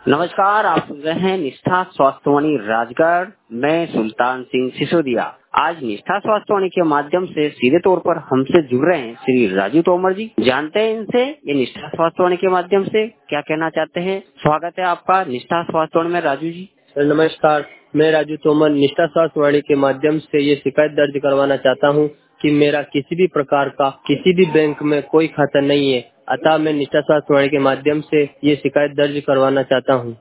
नमस्कार, आप सुन रहे हैं निष्ठा स्वास्थ्यवाणी राजगढ़। मैं सुल्तान सिंह सिसोदिया। आज निष्ठा स्वास्थ्यवाणी के माध्यम से सीधे तौर पर हमसे जुड़ रहे हैं श्री राजू तोमर जी। जानते हैं इनसे ये निष्ठा स्वास्थ्यवाणी के माध्यम से क्या कहना चाहते हैं। स्वागत है आपका निष्ठा स्वास्थ्यवाणी में राजू जी। सर नमस्कार, मैं राजू तोमर निष्ठा स्वास्थ्यवाणी के माध्यम से ये शिकायत दर्ज करवाना चाहता हूँ कि मेरा किसी भी प्रकार का किसी भी बैंक में कोई खाता नहीं है। अतः मैं निष्ठा स्वास्थ्यवाणी के माध्यम से ये शिकायत दर्ज करवाना चाहता हूँ।